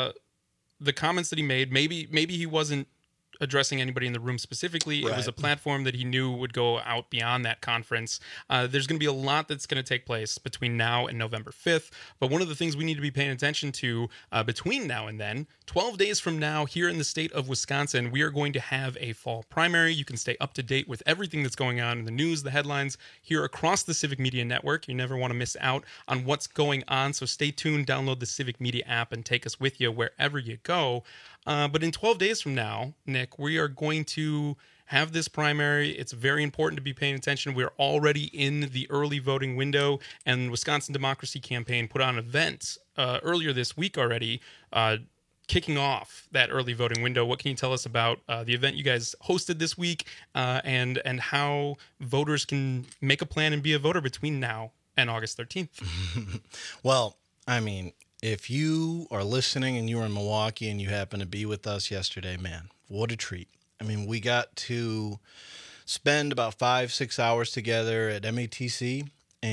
the comments that he made, maybe he wasn't addressing anybody in the room specifically. Right. It was a platform that he knew would go out beyond that conference. There's going to be a lot that's going to take place between now and November 5th. But one of the things we need to be paying attention to between now and then, 12 days from now here in the state of Wisconsin, we are going to have a fall primary. You can stay up to date with everything that's going on in the news, the headlines here across the Civic Media Network. You never want to miss out on what's going on. So stay tuned, download the Civic Media app, and take us with you wherever you go. But in 12 days from now, Nick, we are going to have this primary. It's very important to be paying attention. We're already in the early voting window, and Wisconsin Democracy Campaign put on an event earlier this week already, kicking off that early voting window. What can you tell us about the event you guys hosted this week, and how voters can make a plan and be a voter between now and August 13th? Well, I mean, if you are listening and you were in Milwaukee and you happen to be with us yesterday, man, what a treat. I mean, we got to spend about 5-6 hours together at MATC,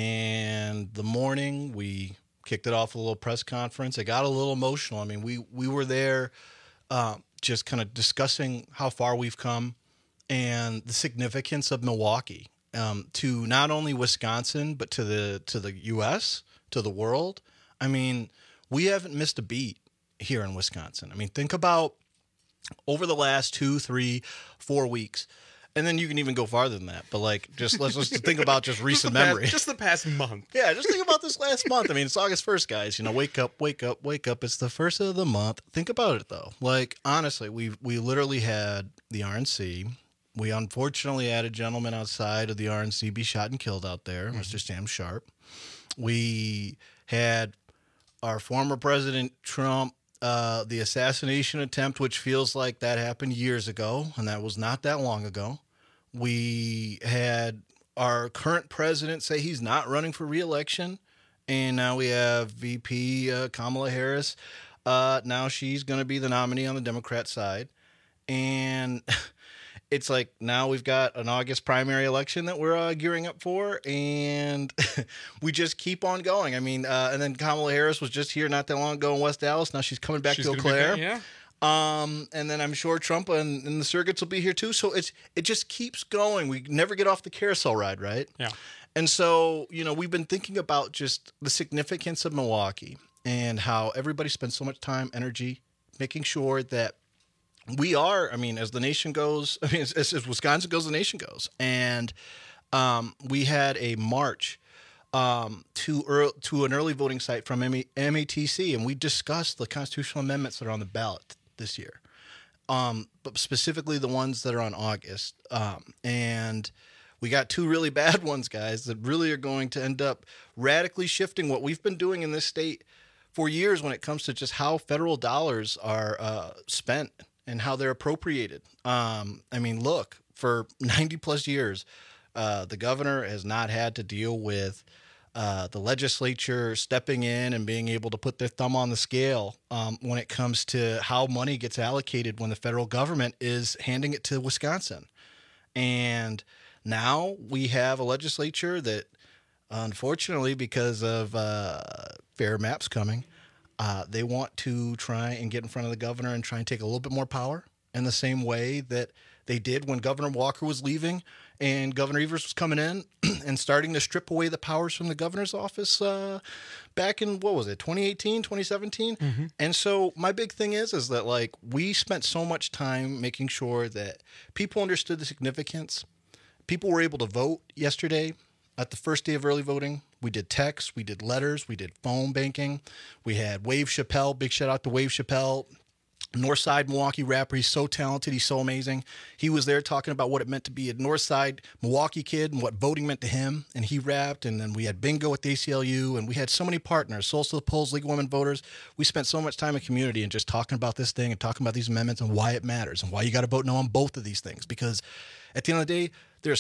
and the morning we kicked it off with a little press conference. It got a little emotional. I mean, we were there just kind of discussing how far we've come and the significance of Milwaukee to not only Wisconsin, but to the U.S., to the world. I mean, we haven't missed a beat here in Wisconsin. I mean, think about over the last 2, 3, 4 weeks, and then you can even go farther than that. But like, let's just think about just recent memory. Just the past month. Yeah, just think about this last month. I mean, it's August 1st, guys. You know, wake up. It's the first of the month. Think about it though. Like, honestly, we literally had the RNC. We unfortunately had a gentleman outside of the RNC be shot and killed out there, Mr. Sam Sharp. We had our former President Trump, the assassination attempt, which feels like that happened years ago, and that was not that long ago. We had our current president say he's not running for re-election, and now we have VP Kamala Harris. Now she's going to be the nominee on the Democrat side. And it's like now we've got an August primary election that we're gearing up for, and we just keep on going. I mean, and then Kamala Harris was just here not that long ago in West Dallas. Now she's coming back to Eau Claire. Yeah. And then I'm sure Trump and the surrogates will be here too. So it just keeps going. We never get off the carousel ride, right? Yeah. And so, we've been thinking about just the significance of Milwaukee and how everybody spends so much time, energy, making sure that we are, as the nation goes, as Wisconsin goes, the nation goes. And we had a march to an early voting site from MATC, and we discussed the constitutional amendments that are on the ballot this year, but specifically the ones that are on August. And we got two really bad ones, guys, that really are going to end up radically shifting what we've been doing in this state for years when it comes to just how federal dollars are spent and how they're appropriated. Look, for 90 plus years, the governor has not had to deal with the legislature stepping in and being able to put their thumb on the scale when it comes to how money gets allocated when the federal government is handing it to Wisconsin. And now we have a legislature that, unfortunately, because of fair maps coming, they want to try and get in front of the governor and try and take a little bit more power in the same way that they did when Governor Walker was leaving and Governor Evers was coming in and starting to strip away the powers from the governor's office back in, 2018, 2017? Mm-hmm. And so my big thing is that, we spent so much time making sure that people understood the significance. People were able to vote yesterday at the first day of early voting. We did texts, we did letters, we did phone banking. We had Wave Chappelle, big shout out to Wave Chappelle, Northside Milwaukee rapper. He's so talented, he's so amazing. He was there talking about what it meant to be a Northside Milwaukee kid and what voting meant to him, and he rapped. And then we had Bingo at the ACLU, and we had so many partners, Souls to the Polls, League of Women Voters. We spent so much time in community and just talking about this thing and talking about these amendments and why it matters and why you got to vote no on both of these things, because at the end of the day, there's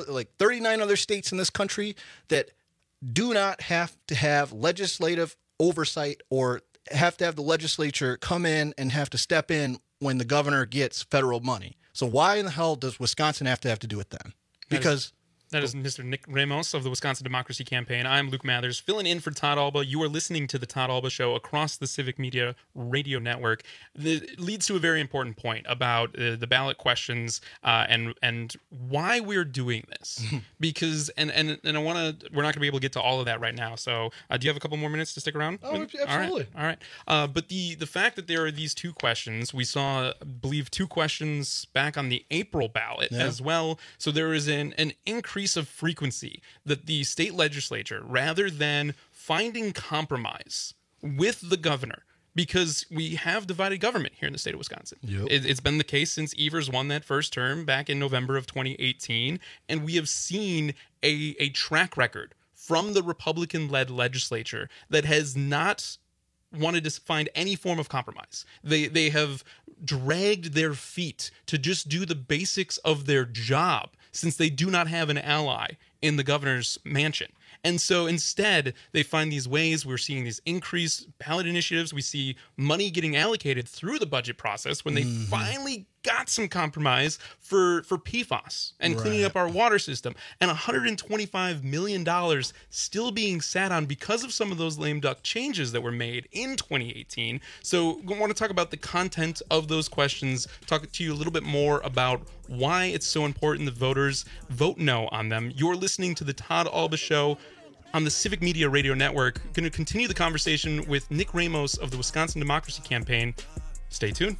39 other states in this country that do not have to have legislative oversight or have to have the legislature come in and have to step in when the governor gets federal money. So why in the hell does Wisconsin have to do it then? Because that is Mr. Nick Ramos of the Wisconsin Democracy Campaign. I'm Luke Mathers, filling in for Todd Alba. You are listening to the Todd Alba Show across the Civic Media Radio Network. That leads to a very important point about the ballot questions and why we're doing this. Because and I want to. We're not going to be able to get to all of that right now. So do you have a couple more minutes to stick around? Oh, absolutely. All right. But the fact that there are these two questions, we saw, I believe, two questions back on the April ballot as well. So there is an increase of frequency that the state legislature, rather than finding compromise with the governor, because we have divided government here in the state of Wisconsin. Yep. It's been the case since Evers won that first term back in November of 2018, and we have seen a track record from the Republican-led legislature that has not wanted to find any form of compromise. They have dragged their feet to just do the basics of their job, since they do not have an ally in the governor's mansion. And so instead, they find these ways. We're seeing these increased ballot initiatives. We see money getting allocated through the budget process when they finally got some compromise for PFAS and cleaning up our water system. And $125 million still being sat on because of some of those lame duck changes that were made in 2018. So I want to talk about the content of those questions, talk to you a little bit more about why it's so important that voters vote no on them. You're listening to the Todd Alba Show on the Civic Media Radio Network. Going to continue the conversation with Nick Ramos of the Wisconsin Democracy Campaign. Stay tuned.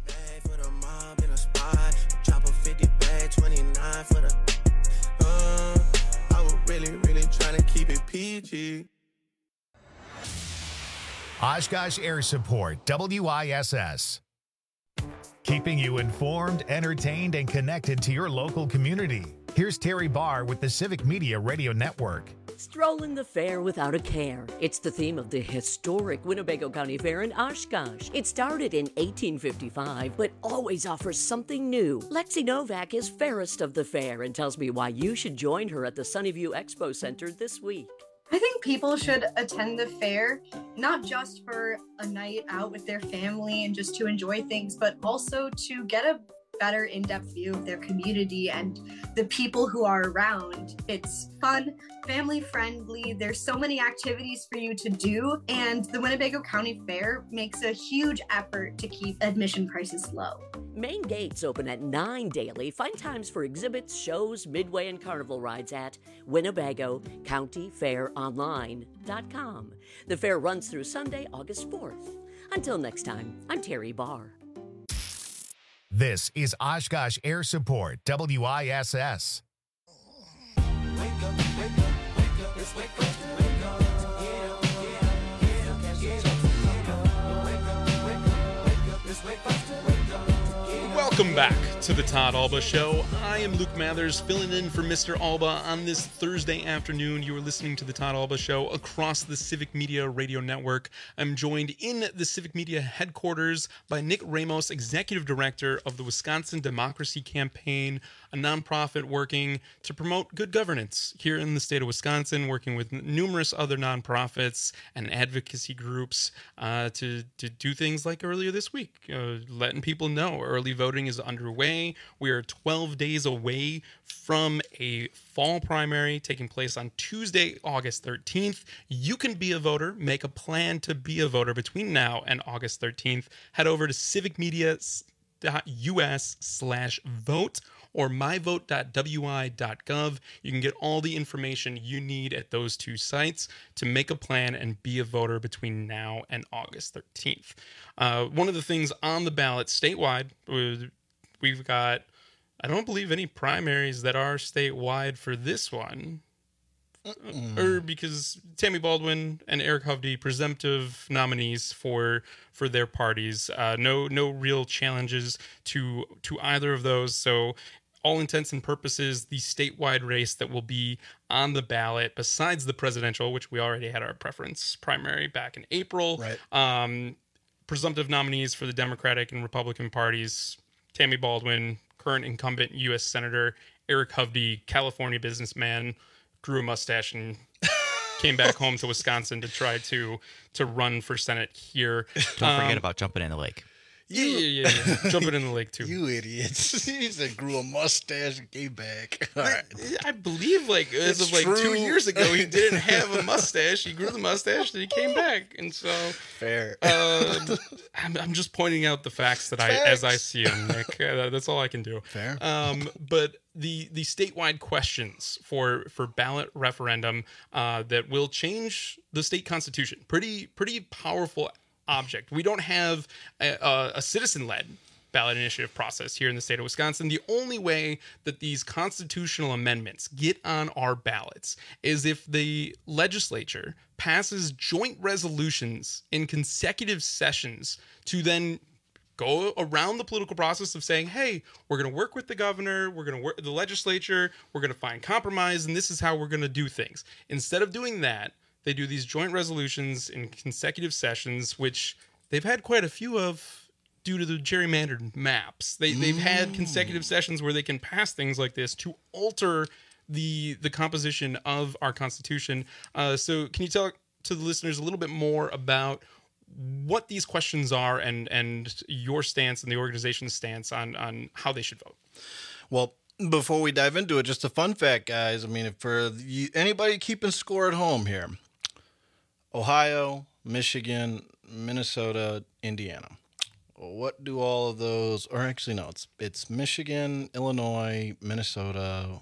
Oshkosh Air Support, WISS. Keeping you informed, entertained, and connected to your local community. Here's Terry Barr with the Civic Media Radio Network. Strolling the fair without a care. It's the theme of the historic Winnebago County Fair in Oshkosh. It started in 1855, but always offers something new. Lexi Novak is fairest of the fair and tells me why you should join her at the Sunnyview Expo Center this week. I think people should attend the fair, not just for a night out with their family and just to enjoy things, but also to get a better in-depth view of their community and the people who are around. It's fun, family-friendly. There's so many activities for you to do, and the Winnebago County Fair makes a huge effort to keep admission prices low. Main gates open at 9 daily. Find times for exhibits, shows, midway, and carnival rides at WinnebagoCountyFairOnline.com. The fair runs through Sunday, August 4th. Until next time, I'm Terry Barr. This is Oshkosh Air Support, WISS. Welcome back to the Todd Alba Show. I am Luke Mathers, filling in for Mr. Alba on this Thursday afternoon. You are listening to the Todd Alba Show across the Civic Media Radio Network. I'm joined in the Civic Media headquarters by Nick Ramos, Executive Director of the Wisconsin Democracy Campaign, a nonprofit working to promote good governance here in the state of Wisconsin, working with numerous other nonprofits and advocacy groups to do things like earlier this week, letting people know early voting is underway. We are 12 days away from a fall primary taking place on Tuesday, August 13th. You can be a voter, make a plan to be a voter between now and August 13th. Head over to civicmedia.us/vote or myvote.wi.gov. You can get all the information you need at those two sites to make a plan and be a voter between now and August 13th. One of the things on the ballot statewide, we've got, I don't believe any primaries that are statewide for this one. Because Tammy Baldwin and Eric Hovde, presumptive nominees for their parties. No real challenges to either of those. So all intents and purposes, the statewide race that will be on the ballot, besides the presidential, which we already had our preference primary back in April. Right. Presumptive nominees for the Democratic and Republican parties: Tammy Baldwin, current incumbent U.S. Senator; Eric Hovde, California businessman, grew a mustache and came back home to Wisconsin to try to run for Senate here. Don't forget about jumping in the lake. Yeah. Jumping in the lake too. You idiots. He said grew a mustache and came back. All right. I believe as of 2 years ago, he didn't have a mustache. He grew the mustache and he came back. And so fair. I'm just pointing out the facts that as I see them, Nick. That's all I can do. Fair. But the statewide questions for ballot referendum that will change the state constitution. Pretty powerful object. We don't have a citizen-led ballot initiative process here in the state of Wisconsin. The only way that these constitutional amendments get on our ballots is if the legislature passes joint resolutions in consecutive sessions to then go around the political process of saying, hey, we're going to work with the governor, we're going to work with the legislature, we're going to find compromise, and this is how we're going to do things. Instead of doing that, they do these joint resolutions in consecutive sessions, which they've had quite a few of due to the gerrymandered maps. They've had consecutive sessions where they can pass things like this to alter the composition of our Constitution. So can you tell to the listeners a little bit more about what these questions are and your stance and the organization's stance on how they should vote? Well, before we dive into it, just a fun fact, guys. I mean, for anybody keeping score at home here, Ohio, Michigan, Minnesota, Indiana. What do all of those, or actually no, it's Michigan, Illinois, Minnesota,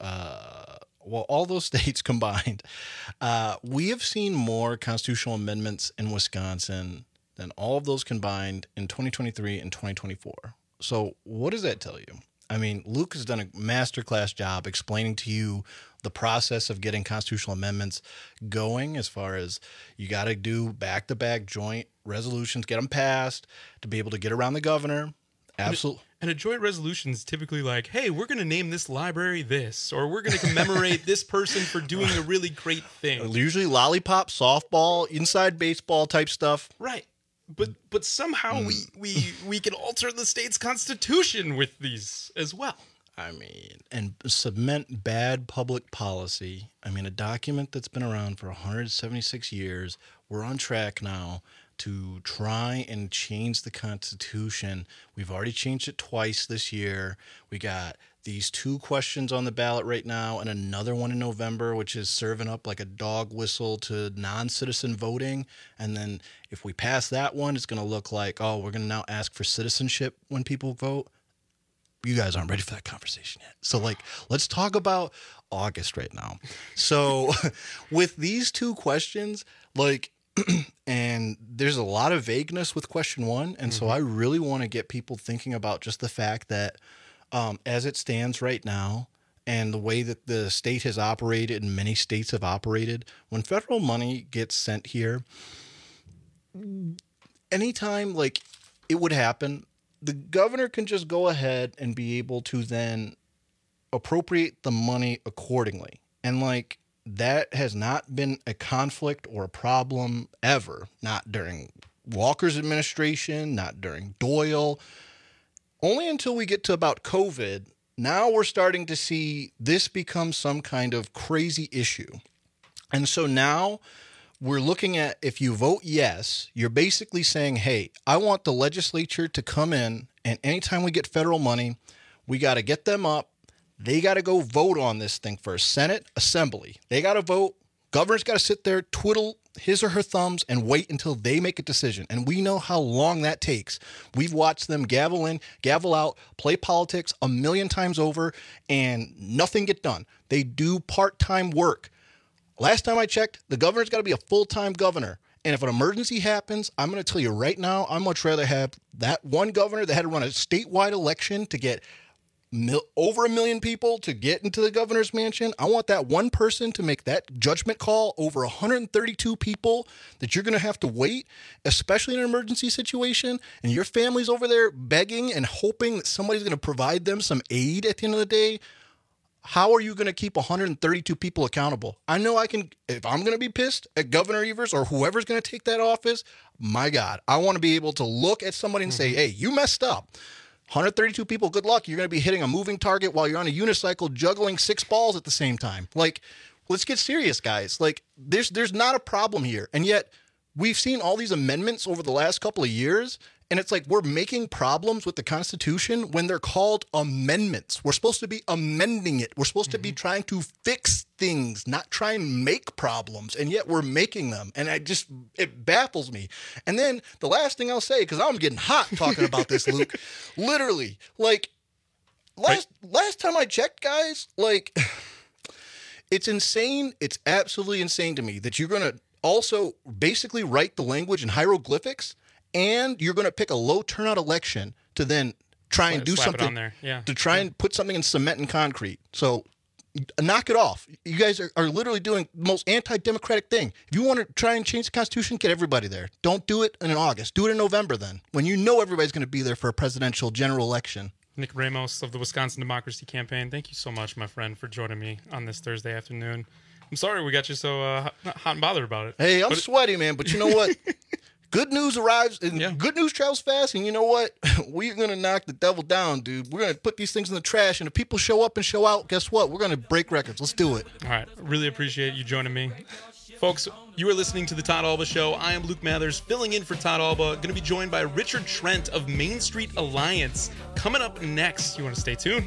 all those states combined. We have seen more constitutional amendments in Wisconsin than all of those combined in 2023 and 2024. So what does that tell you? I mean, Luke has done a masterclass job explaining to you the process of getting constitutional amendments going, as far as you got to do back-to-back joint resolutions, get them passed to be able to get around the governor. Absolutely. And a joint resolution is typically like, hey, we're going to name this library this, or we're going to commemorate this person for doing a really great thing. Usually lollipop, softball, inside baseball type stuff. Right. But somehow we can alter the state's constitution with these as well. I mean, and cement bad public policy. I mean, a document that's been around for 176 years. We're on track now to try and change the Constitution. We've already changed it twice this year. We got these 2 questions on the ballot right now and another one in November, which is serving up like a dog whistle to non-citizen voting. And then if we pass that one, it's going to look like, oh, we're going to now ask for citizenship when people vote. You guys aren't ready for that conversation yet. So, like, let's talk about August right now. So with these 2 questions, like, and there's a lot of vagueness with question 1. And so I really want to get people thinking about just the fact that as it stands right now and the way that the state has operated and many states have operated, when federal money gets sent here, anytime like it would happen, the governor can just go ahead and be able to then appropriate the money accordingly. And like, that has not been a conflict or a problem ever. Not during Walker's administration, not during Doyle. Only until we get to about COVID, now we're starting to see this become some kind of crazy issue. And so now we're looking at, if you vote yes, you're basically saying, hey, I want the legislature to come in, and anytime we get federal money, we got to get them up. They got to go vote on this thing first. Senate, Assembly. They got to vote. Governor's got to sit there, twiddle his or her thumbs, and wait until they make a decision. And we know how long that takes. We've watched them gavel in, gavel out, play politics 1,000,000 times over, and nothing get done. They do part-time work. Last time I checked, the governor's got to be a full-time governor. And if an emergency happens, I'm going to tell you right now, I'd much rather have that one governor that had to run a statewide election to get over 1 million people to get into the governor's mansion. I want that one person to make that judgment call over 132 people that you're going to have to wait, especially in an emergency situation. And your family's over there begging and hoping that somebody's going to provide them some aid at the end of the day. How are you going to keep 132 people accountable? I know I can, if I'm going to be pissed at Governor Evers or whoever's going to take that office, my God, I want to be able to look at somebody and say, hey, you messed up. 132 people, good luck. You're going to be hitting a moving target while you're on a unicycle juggling 6 balls at the same time. Like, let's get serious, guys. Like, there's not a problem here. And yet, we've seen all these amendments over the last couple of years, and it's like we're making problems with the Constitution when they're called amendments. We're supposed to be amending it. We're supposed to be trying to fix things, not try and make problems, and yet we're making them. And it baffles me. And then the last thing I'll say, because I'm getting hot talking about this, Luke, literally, like, last time I checked, guys, like, it's insane. It's absolutely insane to me that you're going to also basically write the language in hieroglyphics, and you're going to pick a low turnout election to then try and do something on there. Yeah. to try and put something in cement and concrete. So knock it off. You guys are literally doing the most anti-democratic thing. If you want to try and change the Constitution, get everybody there. Don't do it in August. Do it in November then, when you know everybody's going to be there for a presidential general election. Nick Ramos of the Wisconsin Democracy Campaign, thank you so much, my friend, for joining me on this Thursday afternoon. I'm sorry we got you so hot and bothered about it. Hey, I'm sweaty, man, but you know what? Good news arrives, and good news travels fast, and you know what? We're going to knock the devil down, dude. We're going to put these things in the trash, and if people show up and show out, guess what? We're going to break records. Let's do it. All right. Really appreciate you joining me. Folks, you are listening to The Todd Alba Show. I am Luke Mathers, filling in for Todd Alba. Going to be joined by Richard Trent of Main Street Alliance. Coming up next. You want to stay tuned?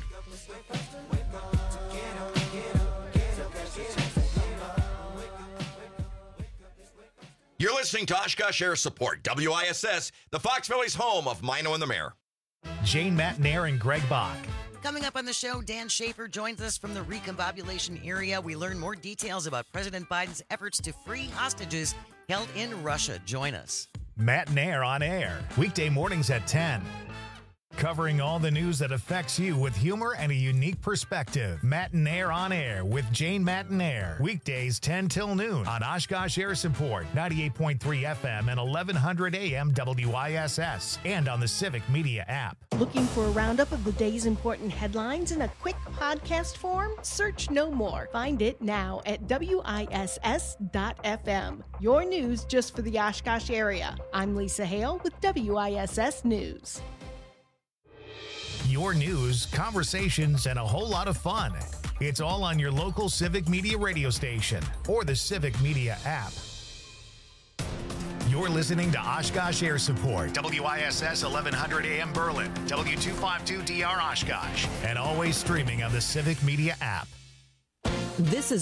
You're listening to Oshkosh Air Support, WISS, the Fox Valley's home of Mino and the Mayor. Jane Matnair and Greg Bach. Coming up on the show, Dan Schaefer joins us from the recombobulation area. We learn more details about President Biden's efforts to free hostages held in Russia. Join us. Matnair on air, weekday mornings at 10. Covering all the news that affects you with humor and a unique perspective. Matnair on air with Jane Matnair. Weekdays 10 till noon on Oshkosh Air Support, 98.3 FM and 1100 AM WISS, and on the Civic Media app. Looking for a roundup of the day's important headlines in a quick podcast form? Search No More. Find it now at WISS.FM. Your news just for the Oshkosh area. I'm Lisa Hale with WISS News. Your news, conversations, and a whole lot of fun. It's all on your local Civic Media radio station or the Civic Media app. You're listening to Oshkosh Air Support, WISS 1100 AM Berlin, W252DR Oshkosh, and always streaming on the Civic Media app. This is